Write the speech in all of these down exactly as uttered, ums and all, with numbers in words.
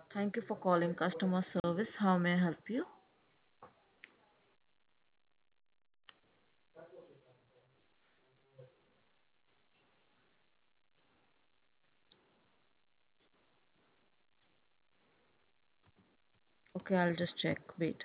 Thank you for calling customer service. How may I help you? Okay, I'll just check. Wait.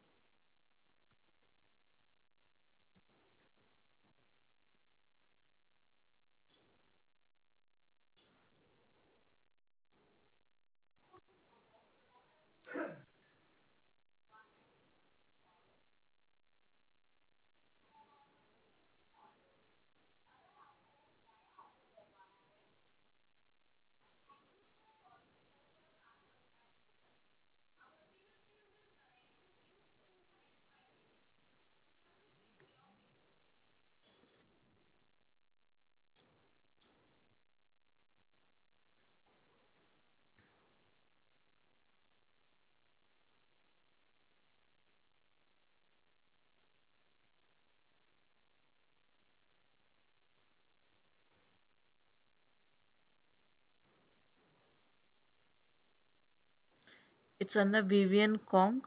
It's under Vivian Kong.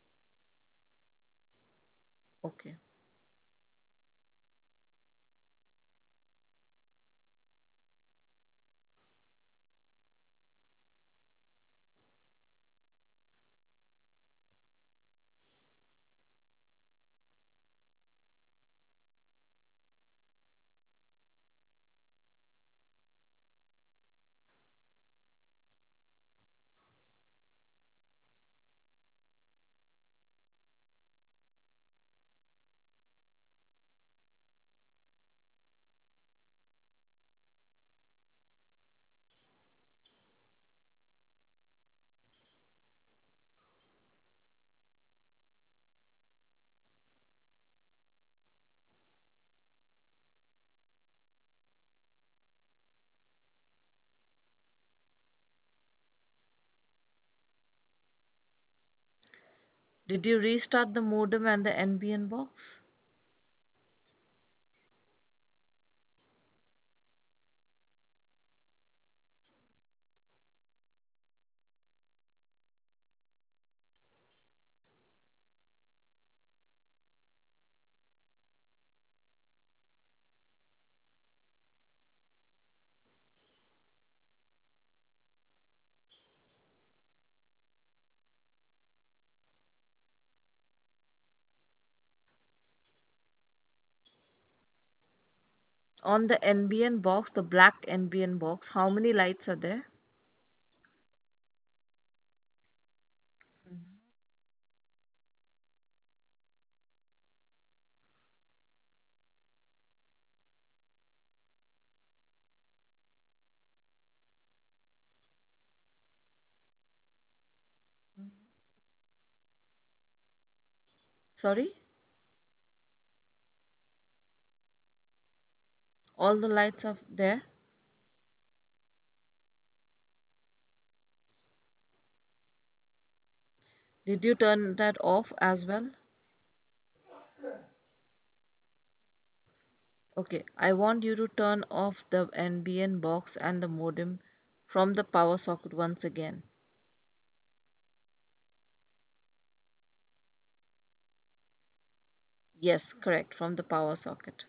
Okay. Did you restart the modem and the N B N box? On the N B N box, the black N B N box, how many lights are there? Sorry? All the lights are there? Did you turn that off as well? Okay, I want you to turn off the N B N box and the modem from the power socket once again. Yes, correct, from the power socket.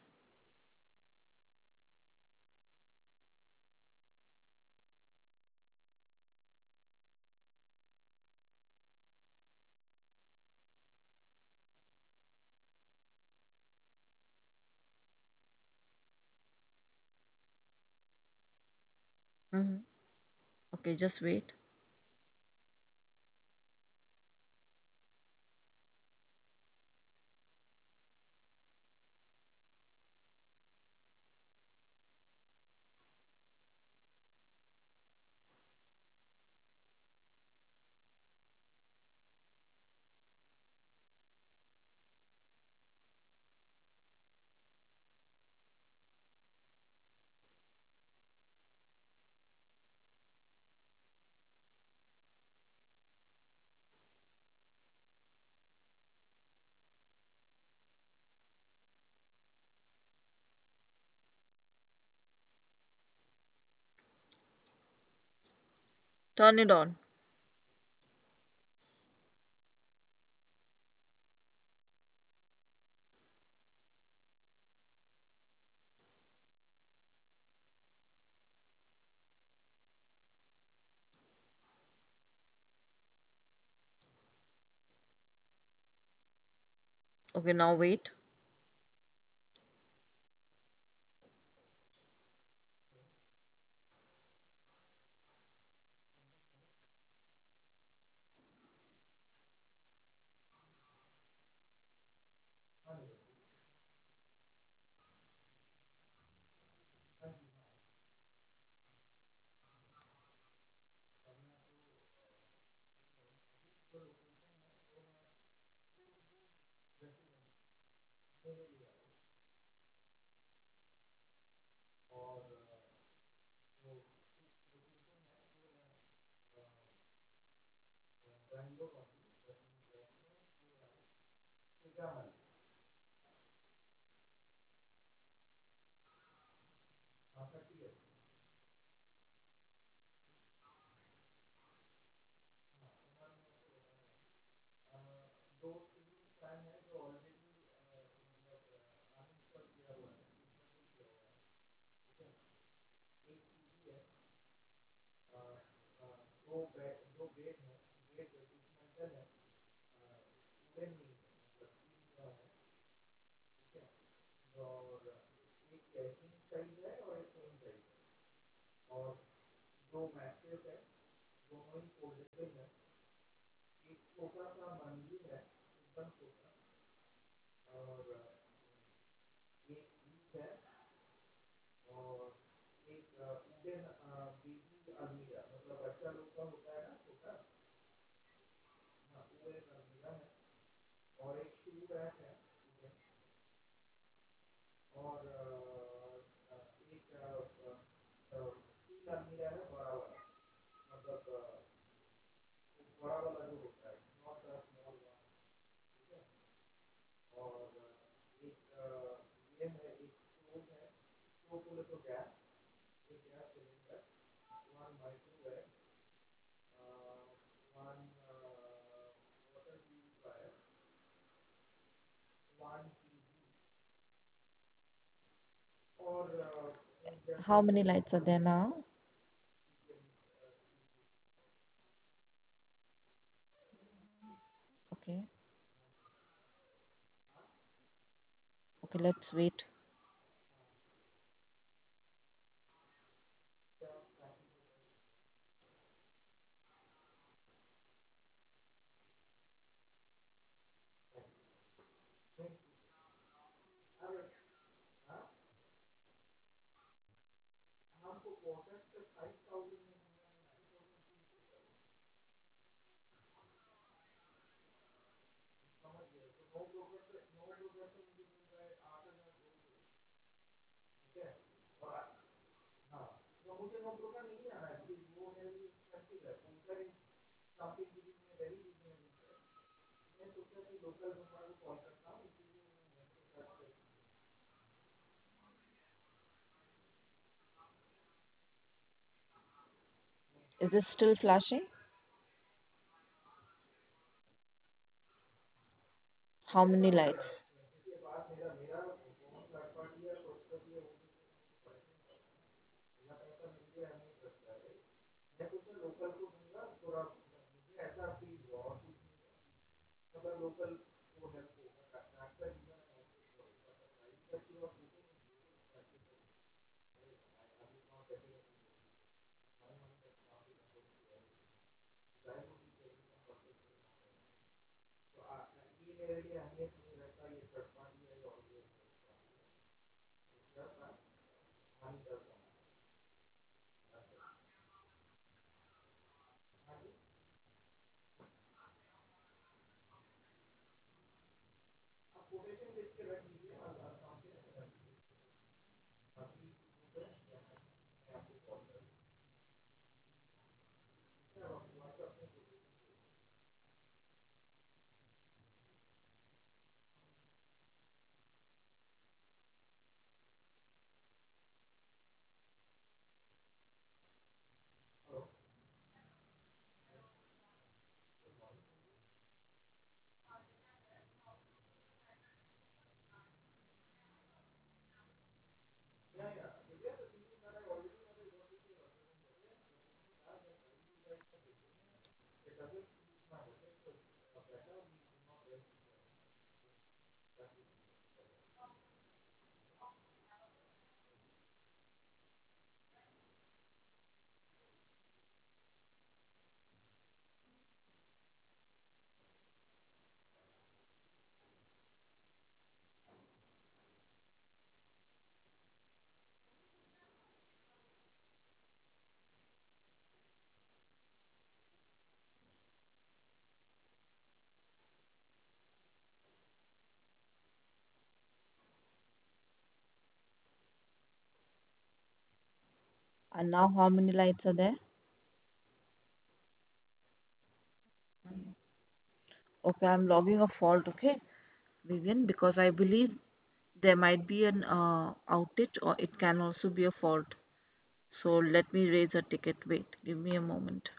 Mhm. Okay, just wait. Turn it on. Okay, now wait. How many lights are there now? Okay. Okay, let's wait. Is it still flashing? How many lights? And now how many lights are there? Okay, I'm logging a fault, okay, Vivian, because I believe there might be an uh, outage or it can also be a fault. So let me raise a ticket. Wait, give me a moment.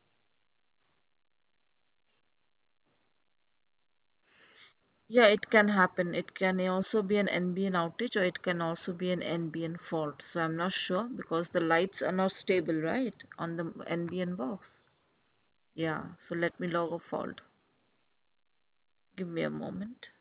Yeah, it can happen. It can also be an N B N outage or it can also be an N B N fault. So I'm not sure because the lights are not stable, right, on the N B N box. Yeah, so let me log a fault. Give me a moment.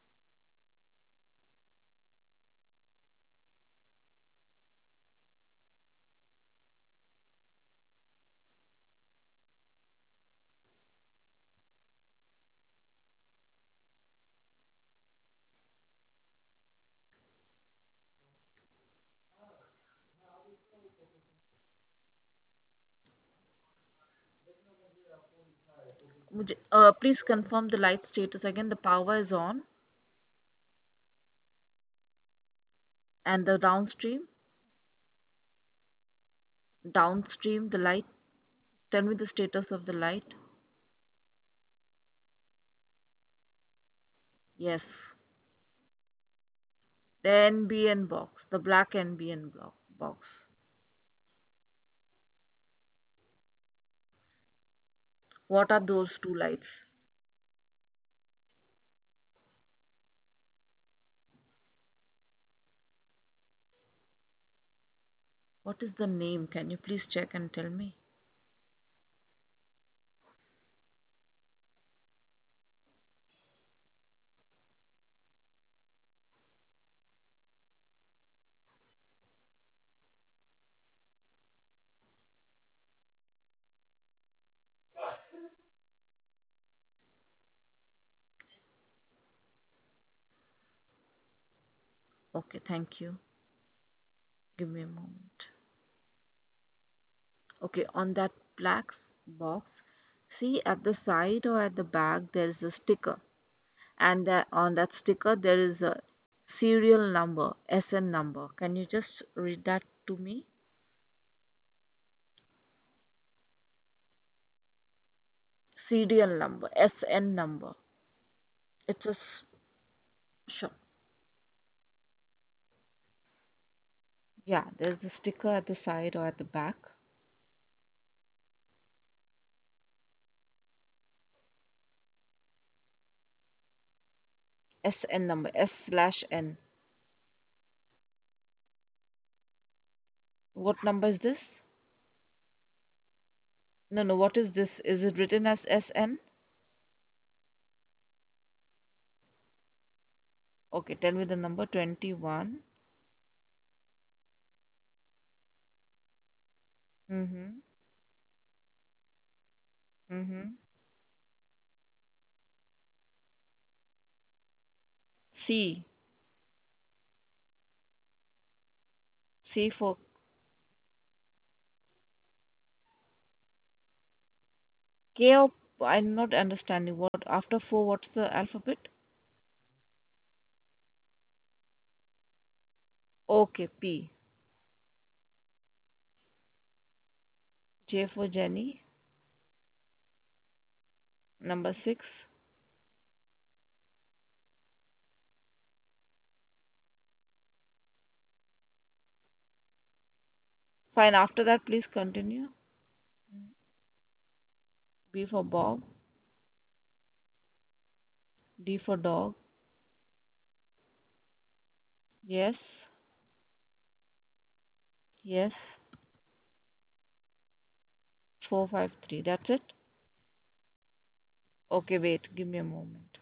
मुझे- Uh, please confirm the light status again. The power is on and the downstream, downstream, the light. Tell me the status of the light. Yes. The N B N box, the black N B N block box. What are those two lights? What is the name? Can you please check and tell me? Okay, thank you. Give me a moment. Okay, on that black s- box, see at the side or at the back there is a sticker, and that on that sticker there is a serial number, S N number. Can you just read that to me? Serial number, S N number. It's a s- sure. Yeah, there's a sticker at the side or at the back. S N number, S slash N. What number is this? No, no, what is this? Is it written as S N? Okay, tell me the number twenty-one. Mm-hmm. Mm-hmm. C. C for K or I'm not understanding what after four, what's the alphabet? Okay, P. J for Jenny. Number six. Fine, after that, please continue. B for Bob. D for dog. Yes. Yes. four five three. That's it? Okay, wait, give me a moment.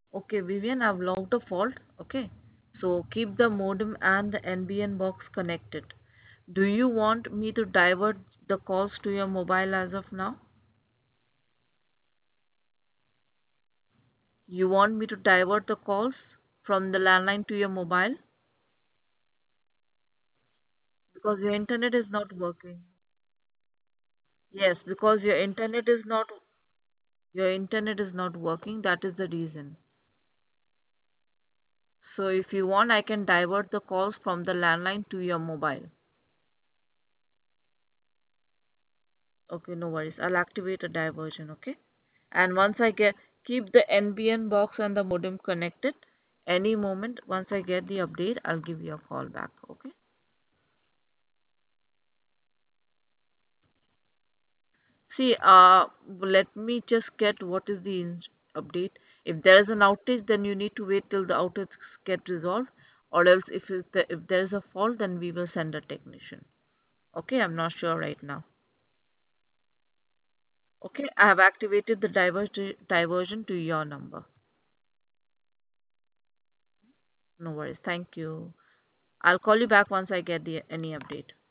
Okay, Vivian, I've logged a fault. Okay. So keep the modem and the N B N box connected. Do you want me to divert the calls to your mobile as of now? You want me to divert the calls from the landline to your mobile? Because your internet is not working. Yes, because your internet is not your internet is not working. That is the reason. So if you want, I can divert the calls from the landline to your mobile. Okay, no worries. I'll activate a diversion, okay? And once I get keep the N B N box and the modem connected. Any moment, once I get the update, I'll give you a call back, okay? See, uh, let me just get what is the in- update. If there is an outage, then you need to wait till the outage get resolved, or else if it, if there is a fault, then we will send a technician. Okay, I'm not sure right now. Okay, I have activated the diversion diversion to your number. No worries. Thank you. I'll call you back once I get the any update.